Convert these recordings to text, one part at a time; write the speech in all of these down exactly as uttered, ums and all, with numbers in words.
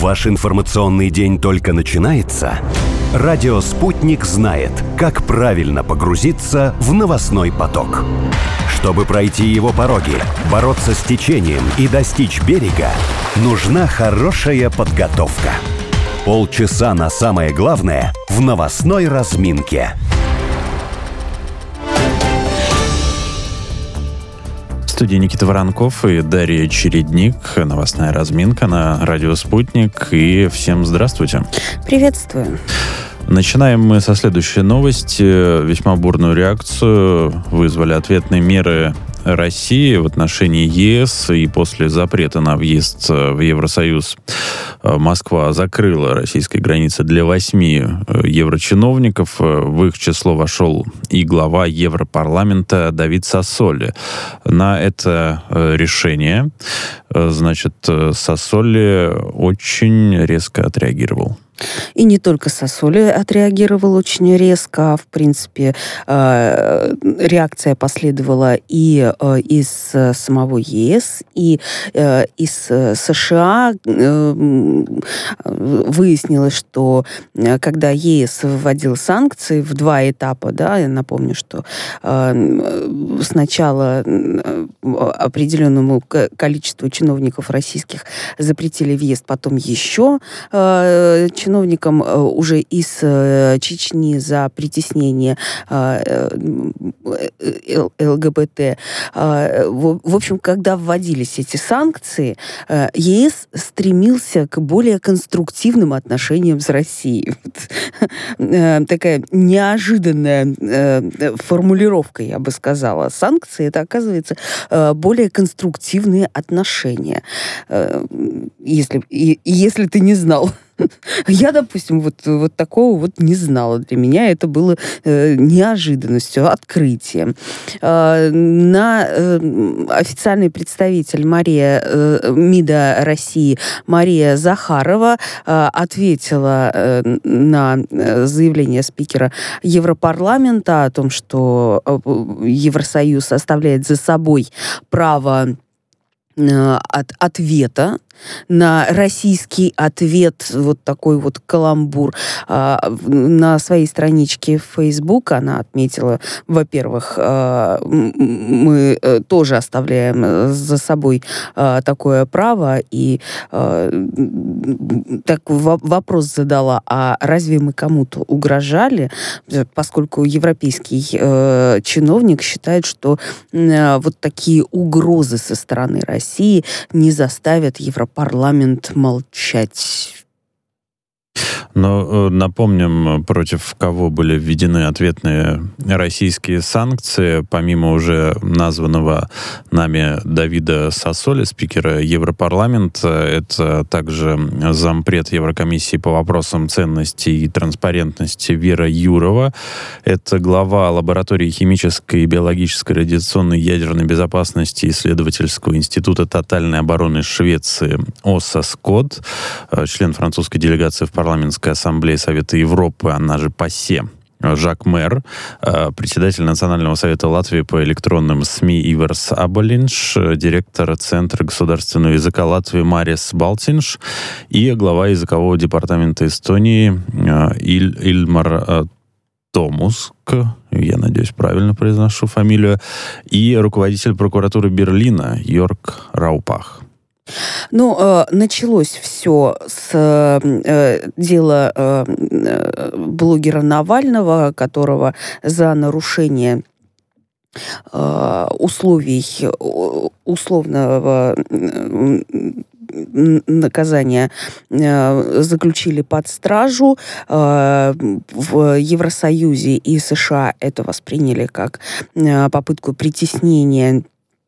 Ваш информационный день только начинается? Радио «Спутник» знает, как правильно погрузиться в новостной поток. Чтобы пройти его пороги, бороться с течением и достичь берега, нужна хорошая подготовка. Полчаса на самое главное в новостной разминке. В студии Никита Воронков и Дарья Чередник. Новостная разминка на радио «Спутник». И всем здравствуйте. Приветствую. Начинаем мы со следующей новости. Весьма бурную реакцию вызвали ответные меры России в отношении ЕС. И после запрета на въезд в Евросоюз Москва закрыла российские границы для восьми еврочиновников. В их число вошел и глава Европарламента Давид Сассоли. На это решение, значит, Сассоли очень резко отреагировал. И не только Сассоли отреагировал очень резко. В принципе, реакция последовала и из самого ЕС, и из США. Выяснилось, что когда ЕС вводил санкции в два этапа, да, я напомню, что сначала определенному количеству чиновников российских запретили въезд, потом еще чиновникам уже из Чечни за притеснение ЛГБТ. В общем, когда вводились эти санкции, ЕС стремился к более конструктивным отношениям с Россией. Такая неожиданная формулировка, я бы сказала. Санкции — это, оказывается, более конструктивные отношения. Если, если ты не знал. Я, допустим, вот, вот такого вот не знала. Для меня это было э, неожиданностью, открытием. Э, на э, официальный представитель Мария, э, МИДа России Мария Захарова э, ответила э, на заявление спикера Европарламента о том, что Евросоюз оставляет за собой право э, от ответа на российский ответ, вот такой вот каламбур. На своей страничке в Facebook она отметила, во-первых, мы тоже оставляем за собой такое право, и такой вопрос задала, а разве мы кому-то угрожали? Поскольку европейский чиновник считает, что вот такие угрозы со стороны России не заставят Европу парламент молчать. Но напомним, против кого были введены ответные российские санкции, помимо уже названного нами Давида Сассоли, спикера Европарламента. Это также зампред Еврокомиссии по вопросам ценности и транспарентности Вера Юрова. Это глава лаборатории химической, биологической, радиационной, ядерной безопасности исследовательского института тотальной обороны Швеции ОСА СКОД, член французской делегации в парламентской ассамблеи Совета Европы, она же ПАСЕ, Жак Мэр, председатель Национального совета Латвии по электронным СМИ Иверс Аболинш, директор Центра государственного языка Латвии Марис Балтинш и глава языкового департамента Эстонии Иль, Ильмар Томуск, я надеюсь, правильно произношу фамилию, и руководитель прокуратуры Берлина Йорк Раупах. Ну, э, началось все с э, дела э, блогера Навального, которого за нарушение э, условий условного э, наказания э, заключили под стражу. Э, в Евросоюзе и США это восприняли как э, попытку притеснения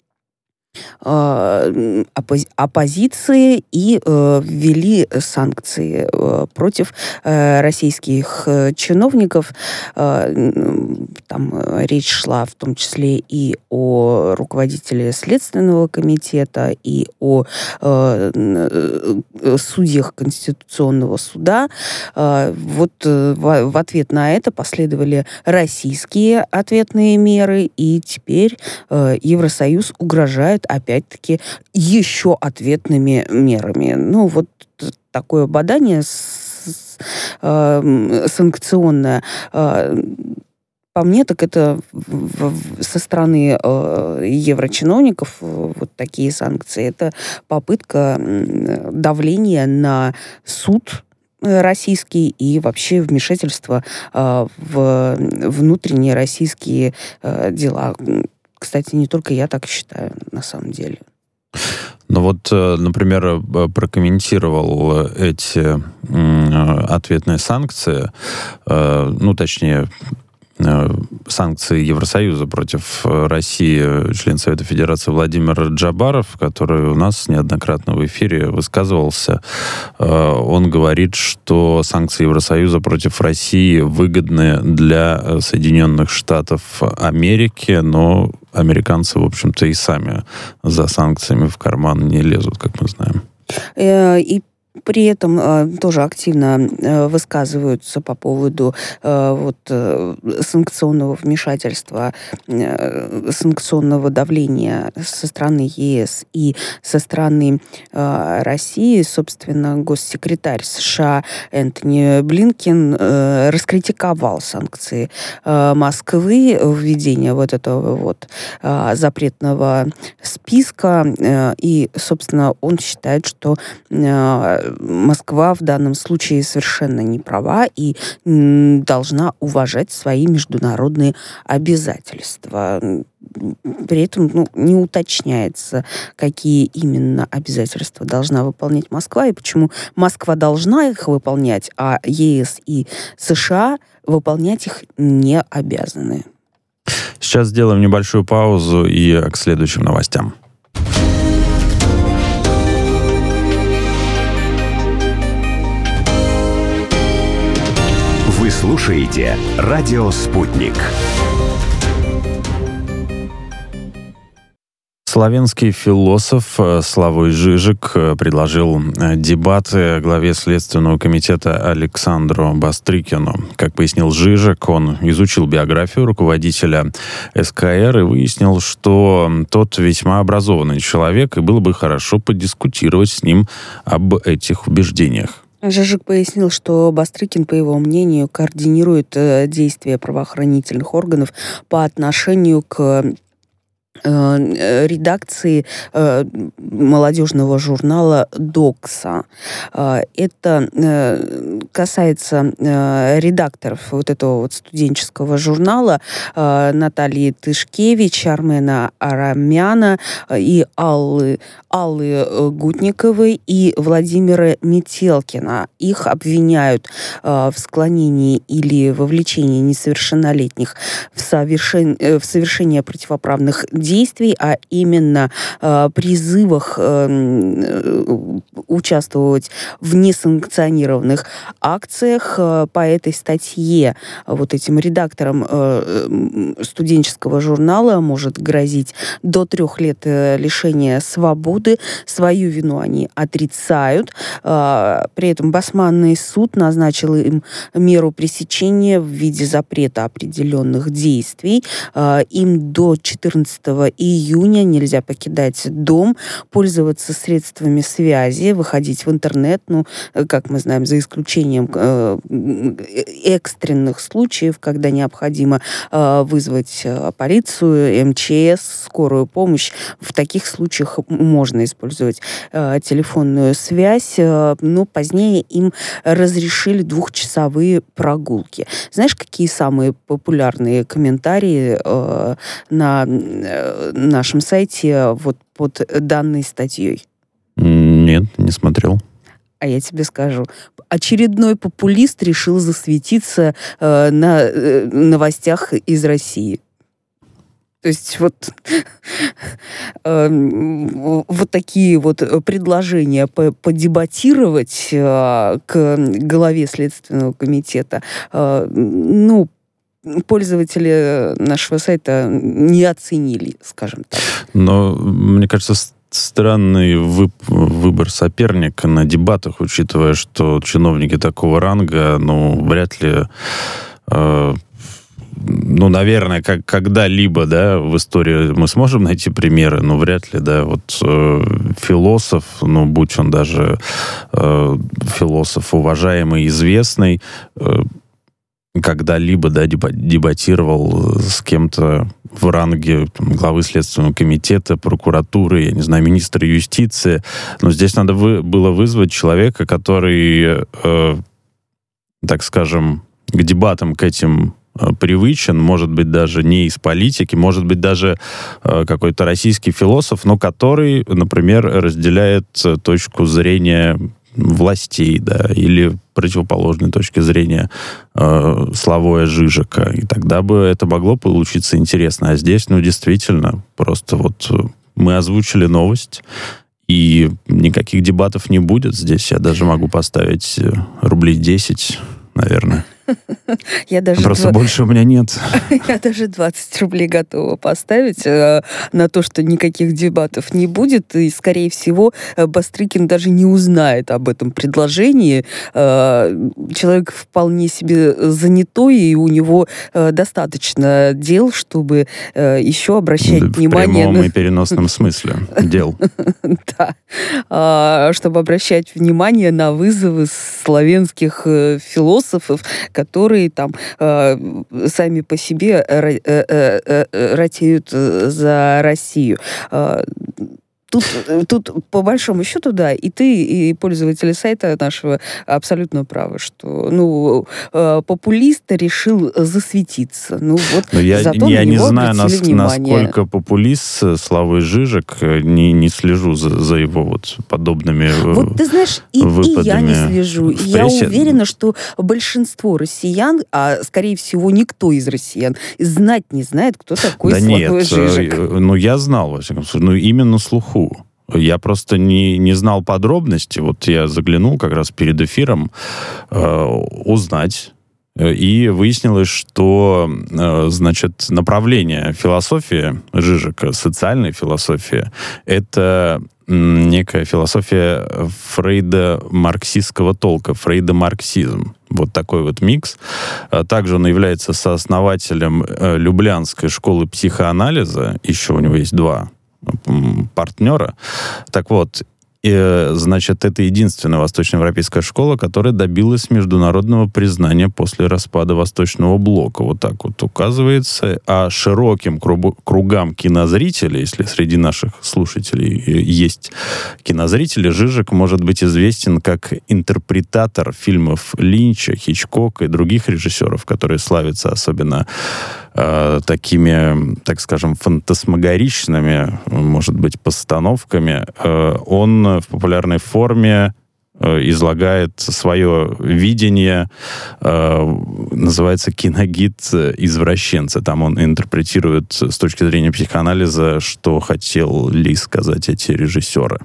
оппозиции и э, ввели санкции э, против э, российских э, чиновников. Э, там речь шла в том числе и о руководителе Следственного комитета, и о э, судьях Конституционного суда. Э, вот э, в, в ответ на это последовали российские ответные меры, и теперь э, Евросоюз угрожает опять-таки еще ответными мерами. Ну, вот такое бадание с, э, санкционное, э, по мне, так это в, в, со стороны э, еврочиновников э, вот такие санкции. Это попытка э, давления на суд российский и вообще вмешательство э, в внутренние российские э, дела. Кстати, не только я так считаю, на самом деле. Ну вот, например, прокомментировал эти ответные санкции, ну, точнее, санкции Евросоюза против России, член Совета Федерации Владимир Джабаров, который у нас неоднократно в эфире высказывался. Он говорит, что санкции Евросоюза против России выгодны для Соединенных Штатов Америки, но американцы, в общем-то, и сами за санкциями в карман не лезут, как мы знаем. И при этом э, тоже активно э, высказываются по поводу э, вот, э, санкционного вмешательства, э, санкционного давления со стороны ЕС и со стороны э, России. Собственно, госсекретарь США Энтони Блинкен э, раскритиковал санкции э, Москвы, введение вот этого вот э, запретного списка. Э, и, собственно, он считает, что э, Москва в данном случае совершенно не права и должна уважать свои международные обязательства. При этом ну, не уточняется, какие именно обязательства должна выполнять Москва и почему Москва должна их выполнять, а ЕС и США выполнять их не обязаны. Сейчас сделаем небольшую паузу и к следующим новостям. Вы слушаете «Радио Спутник». Славянский философ Славой Жижик предложил дебаты главе Следственного комитета Александру Бастрыкину. Как пояснил Жижик, он изучил биографию руководителя СКР и выяснил, что тот весьма образованный человек, и было бы хорошо подискутировать с ним об этих убеждениях. Жижик пояснил, что Бастрыкин, по его мнению, координирует действия правоохранительных органов по отношению к редакции э, молодежного журнала «Докса». Э, это э, касается э, редакторов вот этого вот студенческого журнала э, Натальи Тышкевич, Армена Арамяна и Аллы, Аллы Гутниковой и Владимира Метелкина. Их обвиняют э, в склонении или вовлечении несовершеннолетних в, совершен... в совершение противоправных действий, действий, а именно э, призывах э, участвовать в несанкционированных акциях. Э, по этой статье вот этим редакторам э, студенческого журнала может грозить до трех лет э, лишения свободы. Свою вину они отрицают. Э, при этом Басманный суд назначил им меру пресечения в виде запрета определенных действий. Э, им до четырнадцатого июня нельзя покидать дом, пользоваться средствами связи, выходить в интернет, ну, как мы знаем, за исключением э, экстренных случаев, когда необходимо э, вызвать полицию, эм че эс, скорую помощь. В таких случаях можно использовать э, телефонную связь, э, но позднее им разрешили двухчасовые прогулки. Знаешь, какие самые популярные комментарии э, на нашем сайте вот под данной статьей? Нет, не смотрел. А я тебе скажу. Очередной популист решил засветиться э, на э, новостях из России. То есть вот, э, вот такие вот предложения подебатировать э, к главе Следственного комитета, э, ну, пользователи нашего сайта не оценили, скажем так. Но, мне кажется, странный вып- выбор соперника на дебатах, учитывая, что чиновники такого ранга, ну, вряд ли э, ну, наверное, как, когда-либо, да, в истории мы сможем найти примеры, но вряд ли, да, вот э, философ, ну, будь он даже э, философ уважаемый, известный, э, когда-либо, да, дебатировал с кем-то в ранге там, главы Следственного комитета, прокуратуры, я не знаю, министра юстиции. Но здесь надо вы, было вызвать человека, который, э, так скажем, к дебатам, к этим э, привычен, может быть, даже не из политики, может быть, даже э, какой-то российский философ, но который, например, разделяет точку зрения властей, да, или противоположной точки зрения э, Славоя Жижика. И тогда бы это могло получиться интересно. А здесь, ну, действительно, просто вот мы озвучили новость, и никаких дебатов не будет. Здесь я даже могу поставить рублей десять, наверное. Я даже Просто два... больше у меня нет. Я даже двадцать рублей готова поставить э, на то, что никаких дебатов не будет, и, скорее всего, Бастрыкин даже не узнает об этом предложении. Э, человек вполне себе занятой, и у него э, достаточно дел, чтобы э, еще обращать в внимание... В прямом на... и переносном смысле дел. Да. Чтобы обращать внимание на вызовы славянских философов, которые там э, сами по себе э, э, э, ратеют за Россию. Э, Тут, тут, по большому счету, да, и ты, и пользователи сайта нашего абсолютно правы, что, ну, э, популист решил засветиться. Ну, вот, но я, зато я на не него знаю, нас, внимание. насколько популист Славой Жижик, не, не слежу за, за его вот подобными Вот ты знаешь, и, и я не слежу. И я уверена, что большинство россиян, а, скорее всего, никто из россиян, знать не знает, кто такой да Славой нет, Жижик. Ну, я знал, во всяком случае, ну, именно слуху. Я просто не, не знал подробностей. Вот я заглянул как раз перед эфиром э, узнать. И выяснилось, что, э, значит, направление философии Жижика, социальной философии, это некая философия Фрейда марксистского толка, Фрейда-марксизм. Вот такой вот микс. Также он является сооснователем Люблянской школы психоанализа. Еще у него есть два партнера. Так вот, и, значит, это единственная восточноевропейская школа, которая добилась международного признания после распада Восточного блока. Вот так вот указывается. А широким кругам кинозрителей, если среди наших слушателей есть кинозрители, Жижик может быть известен как интерпретатор фильмов Линча, Хичкока и других режиссеров, которые славятся особенно э, такими, так скажем, фантасмагоричными, может быть, постановками. Э, он в популярной форме э, излагает свое видение, э, называется «Киногид извращенца». Там он интерпретирует с точки зрения психоанализа, что хотели сказать эти режиссеры.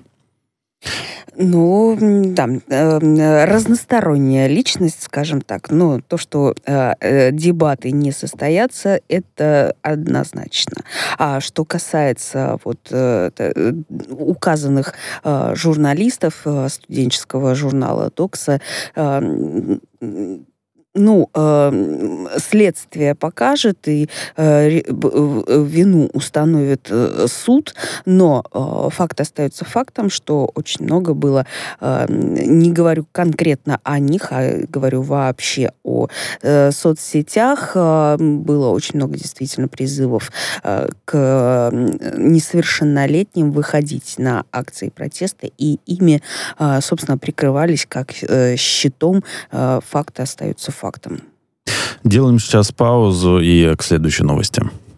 Ну, да, э, разносторонняя личность, скажем так. Но то, что э, э, дебаты не состоятся, это однозначно. А что касается вот э, указанных э, журналистов э, студенческого журнала «Докса», э, ну, э, следствие покажет и э, вину установит э, суд, но э, факт остается фактом, что очень много было, э, не говорю конкретно о них, а говорю вообще о э, соцсетях, э, было очень много действительно призывов э, к несовершеннолетним выходить на акции протеста, и ими, э, собственно, прикрывались как э, щитом, э, факты остаются фактом. фактом. Делаем сейчас паузу и к следующей новости.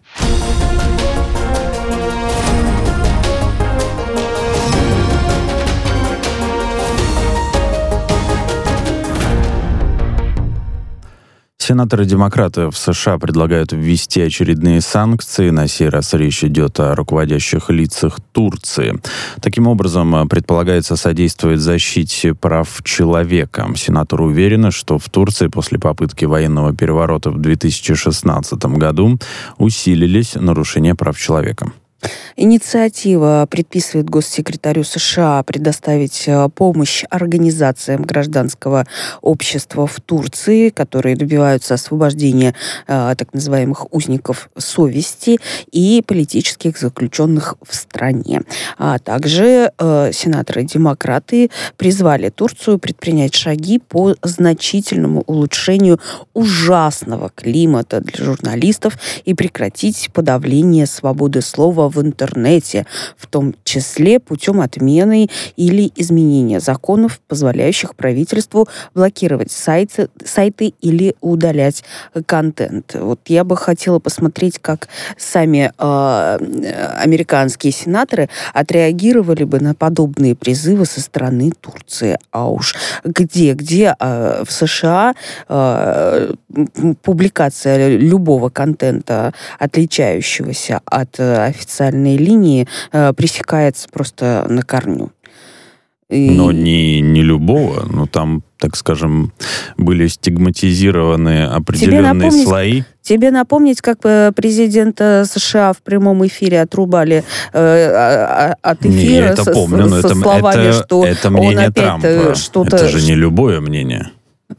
Сенаторы-демократы в США предлагают ввести очередные санкции. На сей раз речь идет о руководящих лицах Турции. Таким образом, предполагается содействовать защите прав человека. Сенаторы уверены, что в Турции после попытки военного переворота в две тысячи шестнадцатом году усилились нарушения прав человека. Инициатива предписывает госсекретарю США предоставить помощь организациям гражданского общества в Турции, которые добиваются освобождения э, так называемых узников совести и политических заключенных в стране. А также э, сенаторы-демократы призвали Турцию предпринять шаги по значительному улучшению ужасного климата для журналистов и прекратить подавление свободы слова в интернете, в том числе путем отмены или изменения законов, позволяющих правительству блокировать сайты, сайты или удалять контент. Вот я бы хотела посмотреть, как сами э, американские сенаторы отреагировали бы на подобные призывы со стороны Турции. А уж где, где э, в США э, публикация любого контента, отличающегося от э, официальной линии, э, пресекается просто на корню. И... Но не, не любого, но там, так скажем, были стигматизированы определенные напомнить, слои. Тебе напомнить, как президента США в прямом эфире отрубали э, от эфира не, я это со, помню, но со это, словами, это, что это мнение он опять Трампа. что-то... Это же не любое мнение.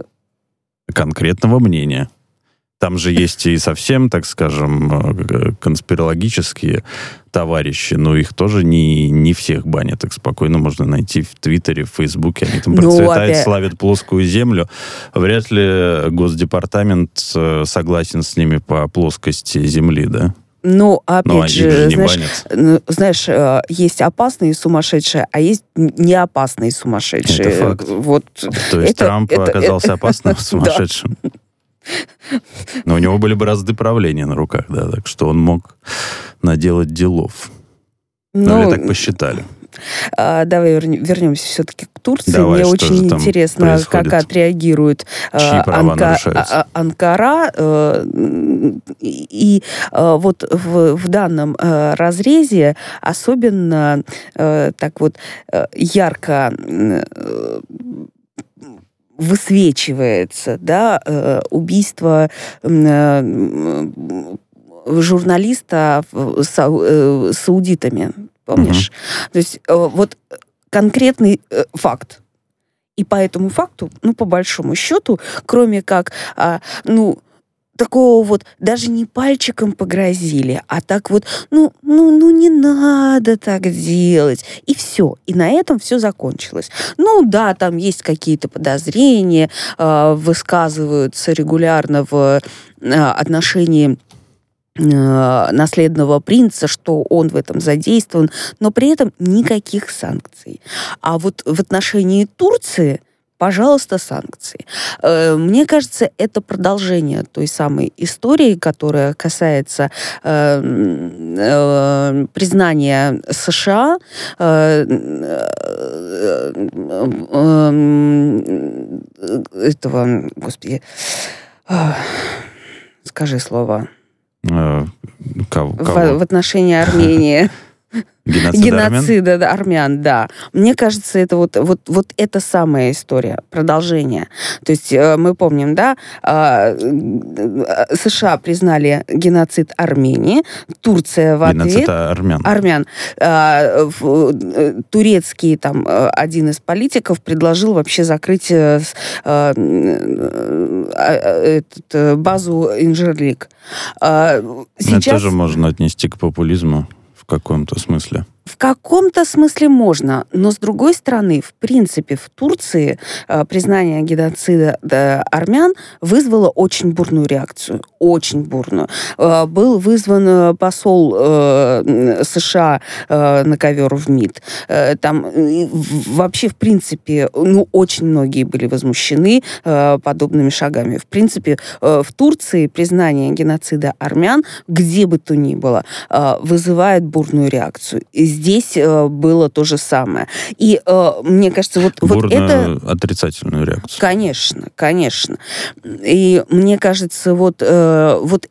Конкретного мнения. Там же есть и совсем, так скажем, конспирологические товарищи, но их тоже не, не всех банят. Их спокойно можно найти в Твиттере, в Фейсбуке. Они там процветают, опять... славят плоскую землю. Вряд ли Госдепартамент согласен с ними по плоскости земли, да? Ну, опять Но же, же знаешь, знаешь, есть опасные сумасшедшие, а есть неопасные сумасшедшие. Это факт. Вот. То есть это, Трамп это, оказался это... опасным сумасшедшим? Но у него были бразды правления на руках, да, так что он мог наделать делов. Ну, или так посчитали. А, давай вернемся все-таки к Турции. Давай, мне очень интересно, происходит? Как отреагирует Анка... Анкара. И, и вот в, в данном разрезе особенно так вот ярко высвечивается, да, убийство журналиста с саудитами. Помнишь? Uh-huh. То есть вот конкретный факт. И по этому факту, ну, по большому счету, кроме как, ну, такого вот, даже не пальчиком погрозили, а так вот, ну, ну, ну, не надо так делать. И все. И на этом все закончилось. Ну, да, там есть какие-то подозрения, высказываются регулярно в отношении наследного принца, что он в этом задействован, но при этом никаких санкций. А вот в отношении Турции, пожалуйста, санкции. Мне кажется, это продолжение той самой истории, которая касается э, э, признания США э, э, э, этого, господи, э, скажи слово. Кого? В, в отношении Армении. Геноцид Геноцида армян? армян, да. Мне кажется, это вот, вот, вот эта самая история, продолжение. То есть мы помним, да, США признали геноцид Армении, Турция в ответ... Геноцид армян. Армян. Турецкий, там, один из политиков предложил вообще закрыть базу Инжирлик. Сейчас... Это тоже можно отнести к популизму. В каком-то смысле. В каком-то смысле можно, но, с другой стороны, в принципе, в Турции э, признание геноцида э, армян вызвало очень бурную реакцию. Очень бурную. Э, был вызван посол э, США э, на ковер в МИД. Э, там э, вообще, в принципе, ну, очень многие были возмущены э, подобными шагами. В принципе, э, в Турции признание геноцида армян, где бы то ни было, э, вызывает бурную реакцию. И здесь э, было то же самое. И э, мне кажется, вот, вот это... отрицательную реакцию. Конечно, конечно. И мне кажется, вот, э, вот эти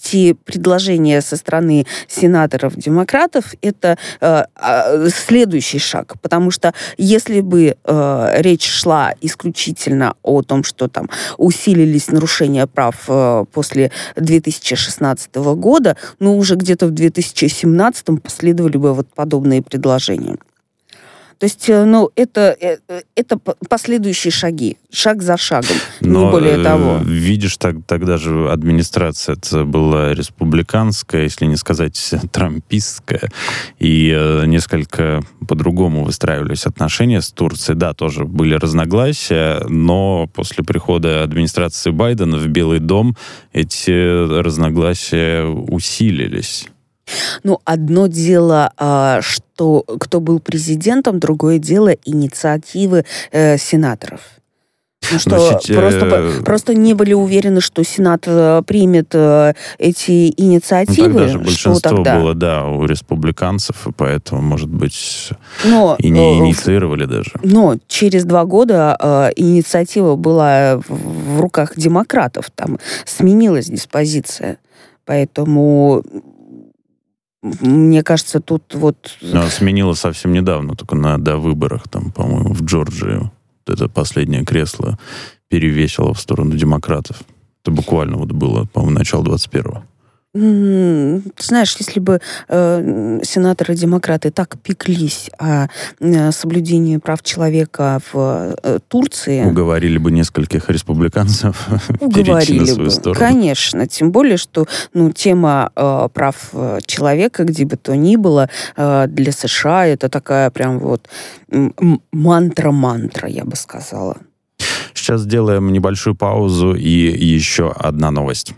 эти предложения со стороны сенаторов-демократов — это следующий шаг, потому что если бы речь шла исключительно о том, что там усилились нарушения прав после две тысячи шестнадцатого года, ну, уже где-то в две тысячи семнадцатом последовали бы вот подобные предложения. То есть, ну, это, это последующие шаги, шаг за шагом, но, не более того. Видишь, так, тогда же администрация это была республиканская, если не сказать трампистская, и э, несколько по-другому выстраивались отношения с Турцией. Да, тоже были разногласия, но после прихода администрации Байдена в Белый дом эти разногласия усилились. Ну, одно дело, что кто был президентом, другое дело инициативы э, сенаторов. Ну, что Значит, просто, э... просто не были уверены, что Сенат примет э, эти инициативы. Ну, тогда же большинство что тогда? было, да, у республиканцев, и поэтому, может быть, но, и не инициировали даже. Но через два года э, инициатива была в, в руках демократов, там сменилась диспозиция. Поэтому... Мне кажется, тут вот... Но сменила совсем недавно, только на довыборах, там, по-моему, в Джорджии. Вот это последнее кресло перевесило в сторону демократов. Это буквально вот было, по-моему, начало двадцать первого. Ты знаешь, если бы э, сенаторы-демократы так пеклись о э, соблюдении прав человека в э, Турции... Уговорили бы нескольких республиканцев перейти на свою сторону. Конечно. Тем более, что ну, тема э, прав человека, где бы то ни было, э, для США это такая прям вот мантра-мантра, я бы сказала. Сейчас сделаем небольшую паузу и еще одна новость.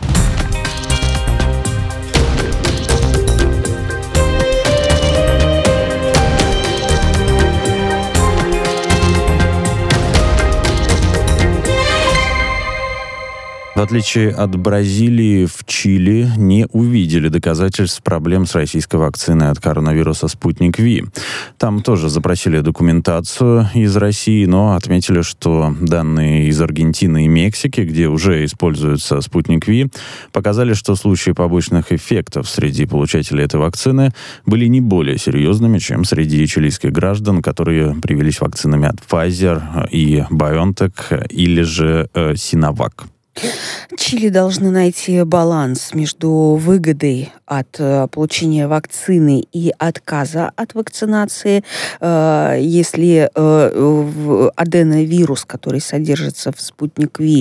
В отличие от Бразилии, в Чили не увидели доказательств проблем с российской вакциной от коронавируса «Спутник Ви». Там тоже запросили документацию из России, но отметили, что данные из Аргентины и Мексики, где уже используется «Спутник Ви», показали, что случаи побочных эффектов среди получателей этой вакцины были не более серьезными, чем среди чилийских граждан, которые привились вакцинами от Pfizer и BioNTech или же э, Sinovac. Чили должны найти баланс между выгодой от э, получения вакцины и отказа от вакцинации. Э, если э, аденовирус, который содержится в «Спутник Ви»,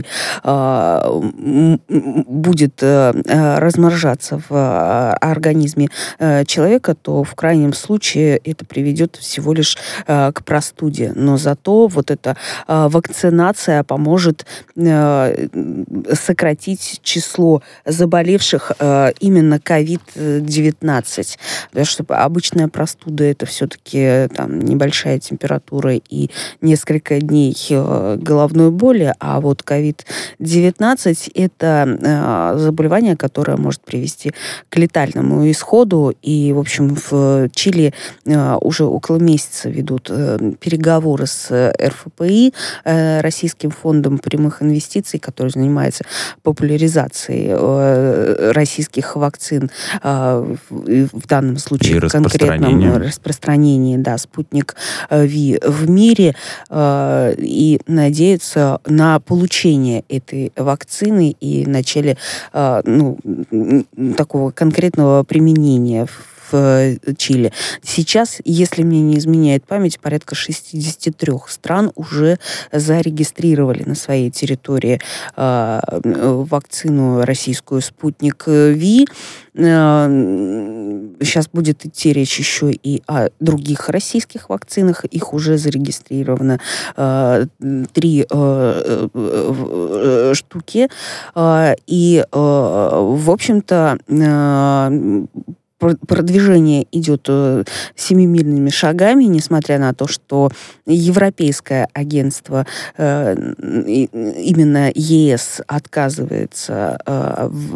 э, будет э, размножаться в э, организме э, человека, то в крайнем случае это приведет всего лишь э, к простуде. Но зато вот эта э, вакцинация поможет э, сократить число заболевших э, именно ковид девятнадцать. Потому что обычная простуда — это все-таки там небольшая температура и несколько дней э, головной боли, а вот ковид девятнадцать — это э, заболевание, которое может привести к летальному исходу. И, в общем, в Чили э, уже около месяца ведут э, переговоры с эр эф пэ и, э, Российским фондом прямых инвестиций, который занимается популяризацией э, российских вакцин, э, в, в данном случае в конкретном распространении, да, «Спутник Ви» в мире, э, и надеются на получение этой вакцины и начале э, ну, такого конкретного применения в в Чили. Сейчас, если мне не изменяет память, порядка шестьдесят три стран уже зарегистрировали на своей территории э, вакцину российскую «Спутник Ви». Э, сейчас будет идти речь еще и о других российских вакцинах. Их уже зарегистрировано э, три э, э, штуки. Э, и, э, в общем-то, э, продвижение идет семимильными шагами, несмотря на то, что Европейское агентство, именно ЕС, отказывается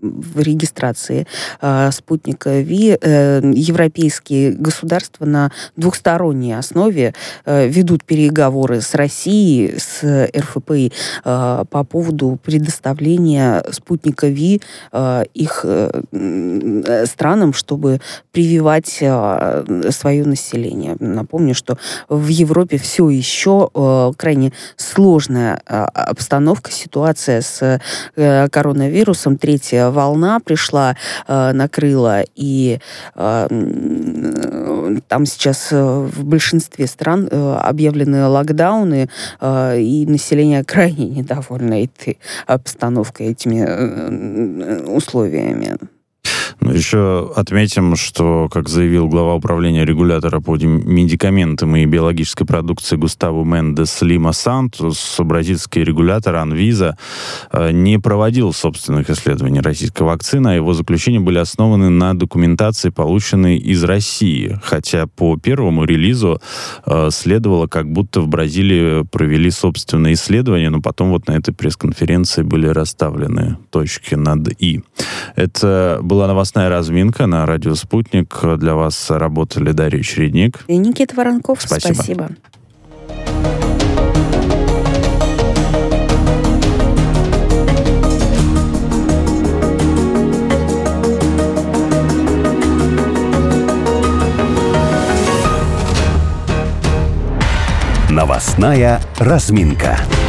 в регистрации э, спутника Ви э, европейские государства на двухсторонней основе э, ведут переговоры с Россией, с эр эф пэ и э, по поводу предоставления спутника Ви э, их э, странам, чтобы прививать э, свое население. Напомню, что в Европе все еще э, крайне сложная э, обстановка, ситуация с э, коронавирусом. Третья волна пришла, э, накрыла, и э, там сейчас э, в большинстве стран э, объявлены локдауны, э, и население крайне недовольно этой обстановкой, этими э, условиями. Ну, еще отметим, что, как заявил глава управления регулятора по медикаментам и биологической продукции Густаво Мендес Лима Сантос, бразильский регулятор Анвиза не проводил собственных исследований российской вакцины, а его заключения были основаны на документации, полученной из России. Хотя по первому релизу э, следовало, как будто в Бразилии провели собственные исследования, но потом вот на этой пресс-конференции были расставлены точки над «и». Это была новостная разминка на радио «Спутник». Для вас работали Дарья Чередник и Никита Воронков. Спасибо. Спасибо. Новостная разминка.